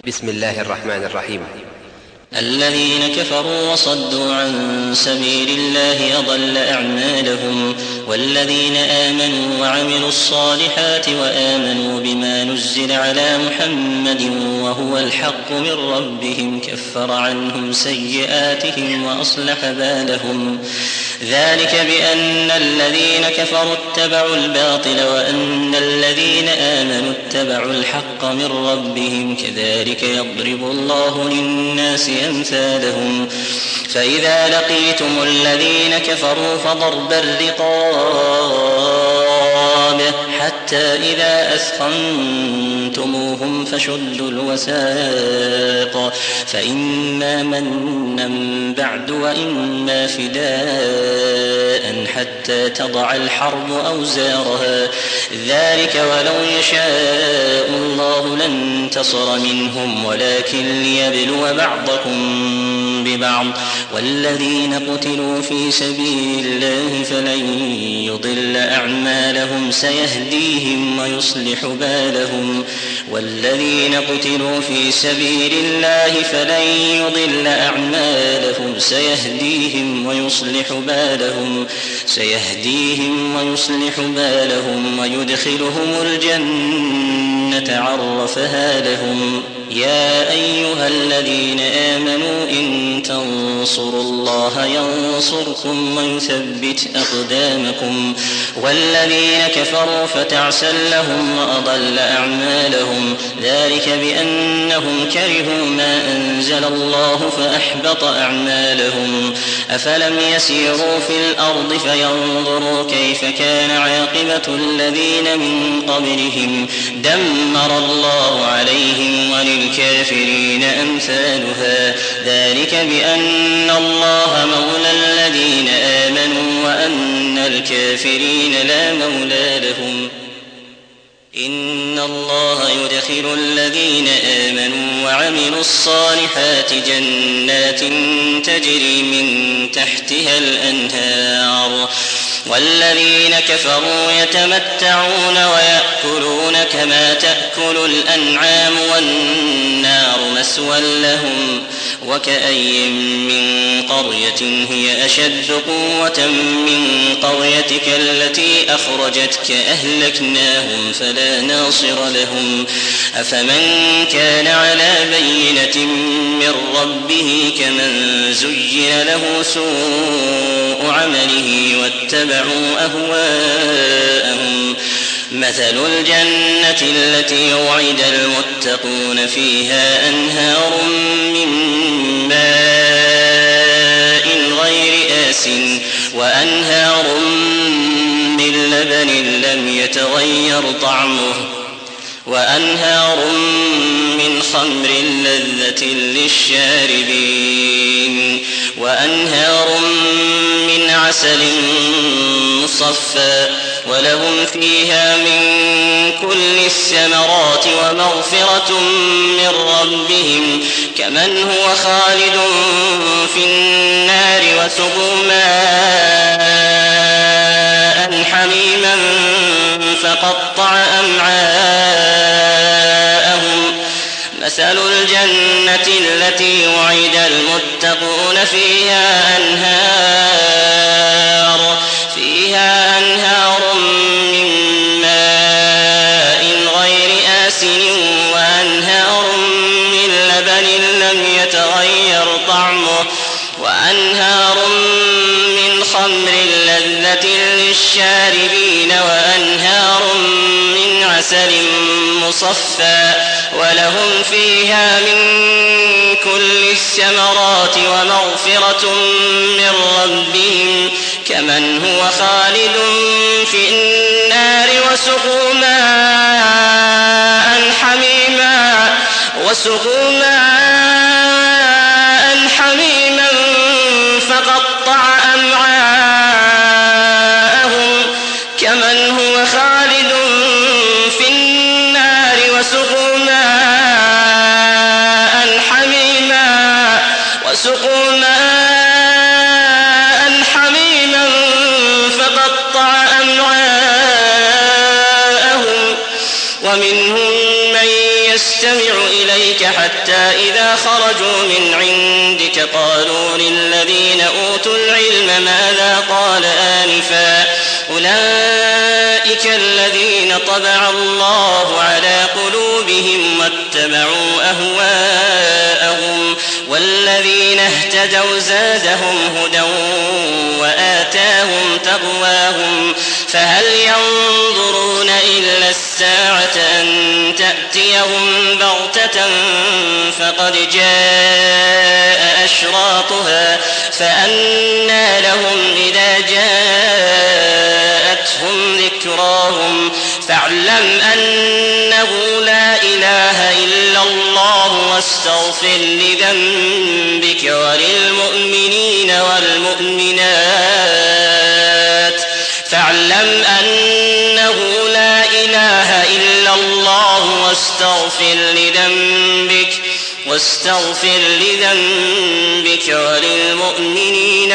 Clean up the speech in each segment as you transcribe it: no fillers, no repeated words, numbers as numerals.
بسم الله الرحمن الرحيم. الذين كفروا وصدوا عن سبيل الله أضل أعمالهم، والذين آمنوا وعملوا الصالحات وآمنوا بما نزل على محمد وهو الحق من ربهم كفر عنهم سيئاتهم وأصلح بالهم. ذلك بأن الذين كفروا اتبعوا الباطل وأن الذين آمنوا اتبعوا الحق من ربهم، كذلك يضرب الله للناس أمثالهم. فإذا لقيتم الذين كفروا فضرب الرقاب حتى إذا أثخنتموهم فشدوا الوثاق، فإما منا بعد وإما فداء حتى تضع الحرب أوزارها. ذلك ولو يشاء الله لانتصر منهم ولكن ليبلو بعضكم ببعض. والذين قتلوا في سبيل الله فلن يضل أعمالهم سيهديهم ويصلح بالهم. والذين قتلوا في سبيل الله فلن يضل أعمالهم سيهديهم ويصلح بالهم ويدخلهم الجنة عرفها لهم. يا أيها الذين آمنوا إن تنصروا الله ينصركم ويثبت أقدامكم. والذين كفروا فتعسا لهم وأضل أعمالهم. ذلك بأنهم كرهوا ما أنزل الله فأحبط أعمالهم. أفلم يسيروا في الأرض فينظروا كيف كان عاقبة الذين من قبلهم دمر الله عليهم وللكافرين أمثالها. ذلك بأن الله مولى الذين آمنوا وأن الكافرين لا مولى لهم. إن الله يدخل الذين آمنوا وعملوا الصالحات جنات تجري من تحتها الأنهار. والذين كفروا يتمتعون ويأكلون كما تأكل الأنعام والنار مثوى لهم. وكأي من قرية هي أشد قوة من قريتك التي أخرجتك أهلكناهم فلا ناصر لهم. أفمن كان على بينة من ربه كمن زين له سوء عمله واتبعوا أهواءهم. مثل الجنة التي وعد المتقون فيها أنهار من ماء غير آسٍ وأنهار من لبن لم يتغير طعمه وأنهار من خمر لذة للشاربين وأنهار من عسل مصفى ولهم فيها من كل الثمرات ومغفرة من ربهم كمن هو خالد في النار وسقوا ماء حميما فقطع أمعاءهم. مثل الجنة التي وعد المتقون فيها أنهار من ماء غير آسن وأنهار من لبن لم يتغير طعمه وأنهار من خمر لذة للشاربين وأنهار من عسل مصفى ولهم فيها من كل الثمرات ومغفرة من ربهم كمن هو خالد في النار وسقوا ماء حميما فقطع أمعاءهم كمن هو خالد في النار وسقوا ماء حميما فقطع أمعاءهم. ومنهم من يستمع إليك حتى إذا خرجوا من عندك قالوا للذين أوتوا العلم ماذا قال آنفا أولئك الذين طبع الله على قلوبهم واتبعوا أهواءهم والذين اهتدوا زادهم هدى وآتاهم تقواهم فهل ينظرون إلا الساعة أن تأتيهم بغتة فقد جاء أشراطها فأنى لهم إذا جاءتهم ذكراهم فاعلم أنه لا إله إلا الله واستغفر لذنبك وللمؤمنين والمؤمنات فاعلم أنه لا إله إلا الله واستغفر لذنبك وللمؤمنين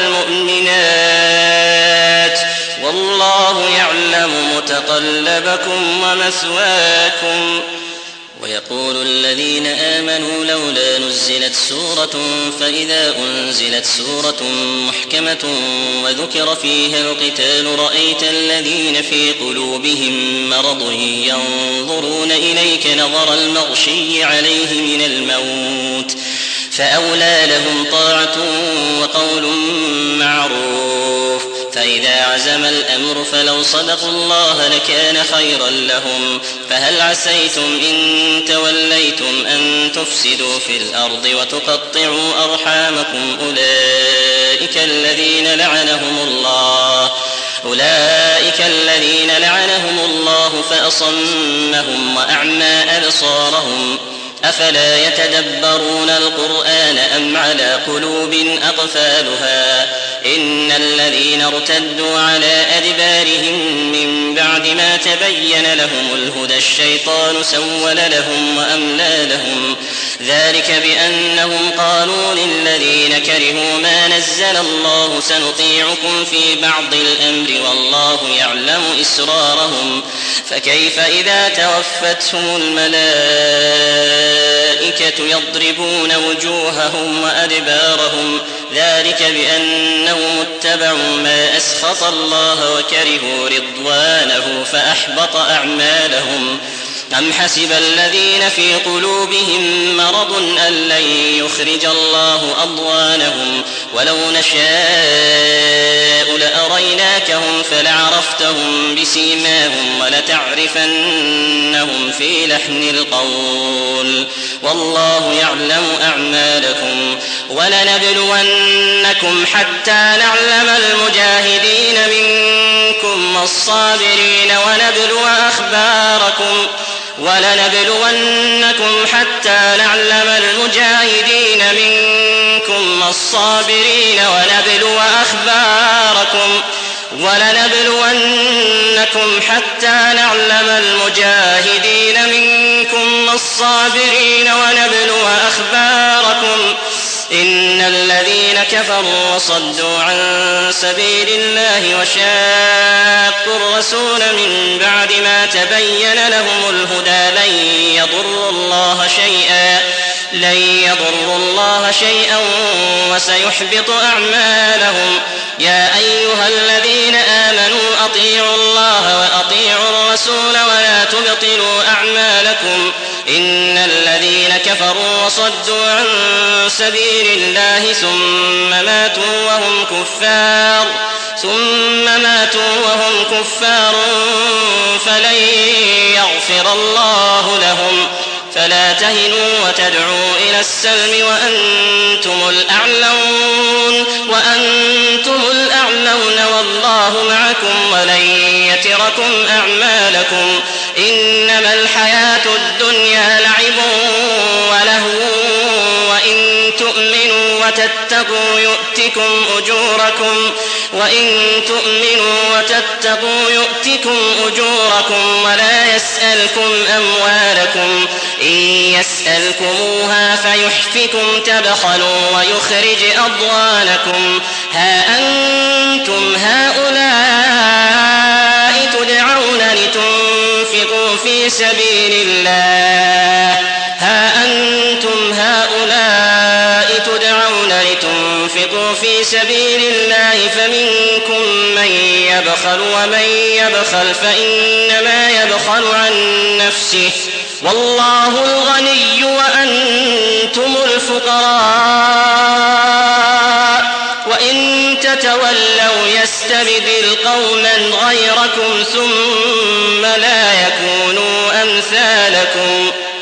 والمؤمنات والله يعلم متقلبكم ومثواكم. ويقول الذين آمنوا لولا نزلت سورة فإذا أنزلت سورة محكمة وذكر فيها القتال رأيت الذين في قلوبهم مرض ينظرون إليك نظر المغشي عليه من الموت فأولى لهم طاعة وقول معروف فإذا عزم الأمر فلو صدقوا الله لكان خيرا لهم فهل عسيتم إن توليتم أن تفسدوا في الأرض وتقطعوا أرحامكم أولئك الذين لعنهم الله فأصمهم وأعمى أبصارهم أفلا يتدبرون القرآن أم على قلوب أقفالها إن الذين ارتدوا على أدبارهم من بعد ما تبين لهم الهدى الشيطان سول لهم وأملى لهم ذلك بأنهم قالوا للذين كرهوا ما نزل الله سنطيعكم في بعض الأمر والله يعلم إسرارهم فكيف إذا توفتهم الملائكة يضربون وجوههم وأدبارهم ذلك بأنهم اتبعوا ما أسخط الله وكرهوا رضوانه فأحبط أعمالهم أم حسب الذين في قلوبهم مرض أن لن يخرج الله أضغانهم ولو نشاء لأريناكهم فلعرفتهم بسيماهم ولتعرفنهم في لحن القول والله يعلم أعمالكم ولنبلونكم حتى نعلم المجاهدين منكم والصابرين ونبلو أخباركم ولنبلونكم حتى نعلم المجاهدين منكم والصابرين ونبلو أخباركم ولنبلونكم حتى نعلم المجاهدين منكم والصابرين ونبلو أخباركم إن الذين كفروا وصدوا عن سبيل الله وشاقوا الرسول من بعد ما تبين لهم الهدى لن يضروا الله شيئا وسيحبط أعمالهم يا أيها الذين آمنوا أطيعوا الله وأطيعوا الرسول ولا تبطلوا أعمالكم إن الذين كفروا وصدوا عن سبيل الله ثم ماتوا وهم كفار فلن يغفر الله لهم فلا تهنوا وتدعوا إلى السلم وأنتم الأعلون والله معكم ولن يتركم أعمالكم إنما الحياة الدنيا لعب ولهو وإن تؤمنوا وتتقوا يؤتكم أجوركم ولا يسألكم أموالكم إن يسألكموها فيحفكم تبخلوا ويخرج أضغانكم ها أنتم هؤلاء تدعون لتنفقوا في سبيل الله سبيل الله فمنكم من يبخل ومن يبخل فإنما يبخل عن نفسه والله الغني وأنتم الفقراء وإن تتولوا يستبدل قوما غيركم ثم لا يكونوا أمثالكم